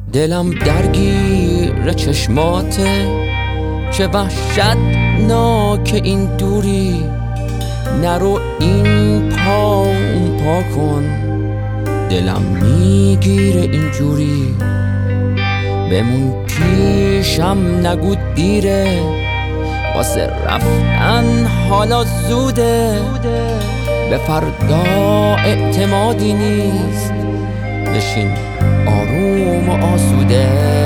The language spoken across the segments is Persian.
دلم درگیر چشماته، چه وحشتناک این دوری. نرو این پا اون پا کن، دلم میگیره اینجوری. بمون پیشم نگو دیره، واسه رفتن حالا زوده. به فردا اعتمادی نیست، بشین آروم و آسوده.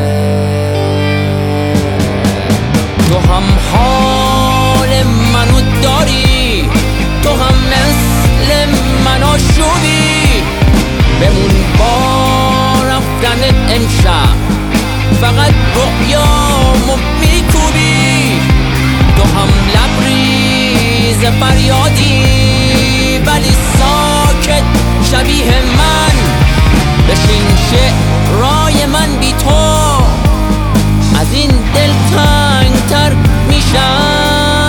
تو هم حال منو داری، تو هم مثل من آشوبی. بمون با رفتنت امشب، فقط رؤیامو میکوبی. تو هم لبریز فریادی، ولی ساکت شبیه من. بشین شعرهای من بی تو از این دل تنگتر میشن.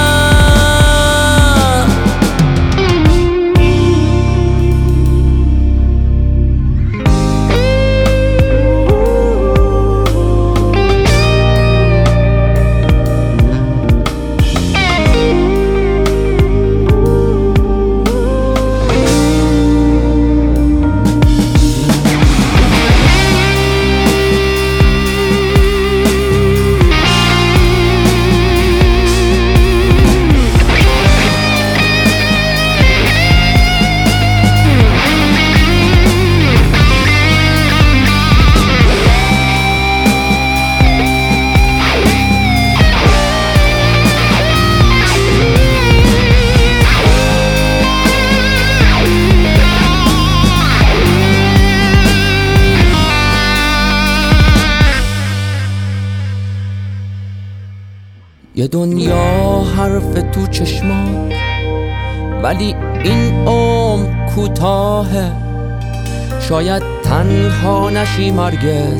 یه دنیا حرف تو چشمات، ولی این عمر کوتاهه. شاید تنها نشی مرگز،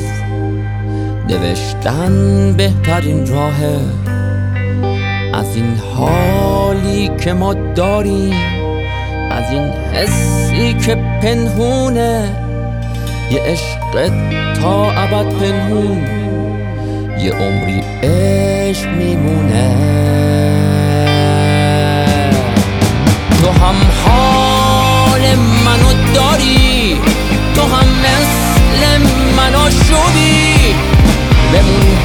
نوشتن بهترین راهه. از این حالی که ما داریم، از این حسی که پنهونه، یه عشق تا ابد پنهون، یه عمری عشق میمونه. تو هم حال منو داری، تو هم مثل من آشوبی. بمون